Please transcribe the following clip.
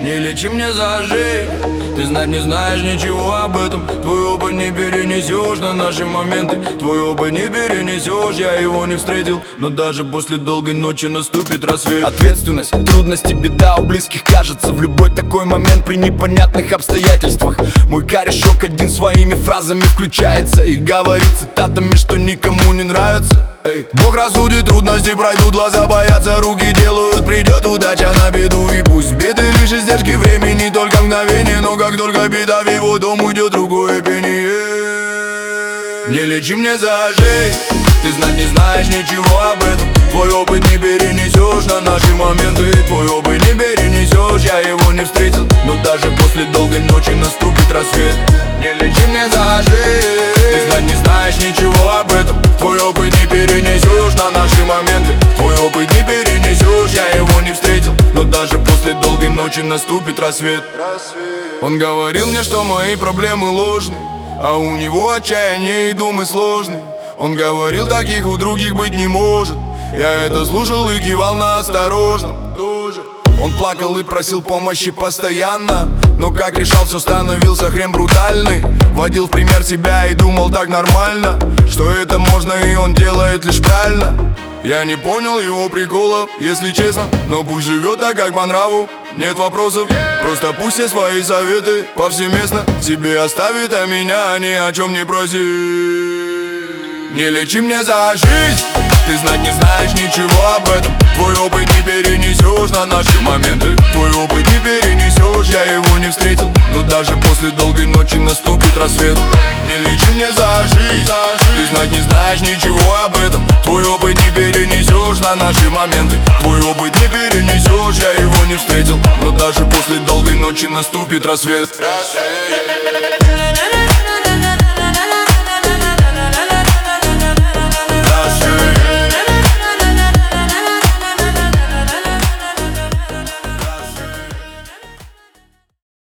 Не лечи мне зажиг, ты знать не знаешь ничего об этом. Твой опыт не перенесешь на наши моменты. Твой опыт не перенесешь, я его не встретил. Но даже после долгой ночи наступит рассвет. Ответственность, трудности, беда у близких кажется в любой такой момент при непонятных обстоятельствах. Мой корешок один своими фразами включается и говорит цитатами, что никому не нравится. Бог рассудит, трудности пройдут, глаза боятся, руки делают, придет удача на беду. И пусть беды лишь издержки времени, только мгновение, но как только беда в его дом уйдет другое пение. Не лечи мне зажиг, ты знать не знаешь ничего об этом. Твой опыт не перенесешь на наши моменты. Твой опыт не перенесешь, я его не встретил. Но даже после долгой ночи наступит рассвет. Не лечи мне зажиг, ты знать не знаешь ничего об этом. Твой опыт не перенесешь на наши моменты. Твой опыт не перенесешь, я его не встретил. Но даже после долгой ночи наступит рассвет. Он говорил мне, что мои проблемы ложные, а у него отчаяние и думы сложные. Он говорил, таких у других быть не может. Я это слушал и кивал на осторожном тоже. Он плакал и просил помощи постоянно, но как решал, все становился хрен брутальный. Водил в пример себя и думал так нормально, что это можно и он делает лишь правильно. Я не понял его приколов, если честно, но пусть живет так, как по нраву. Нет вопросов, просто пусть все свои советы повсеместно себе оставит, а меня ни о чем не проси. Не лечи мне за жизнь, ты знать не знаешь ничего об этом. Твой опыт не перенесешь на наши моменты. Твой опыт не перенесешь, я его не встретил. Но даже после долгой ночи наступит рассвет. Не лечи мне за жизнь, ты знать не знаешь ничего об этом. Твой опыт не перенесешь на наши моменты. Твой опыт не перенесешь, я его не встретил. Но даже после долгой ночи наступит рассвет.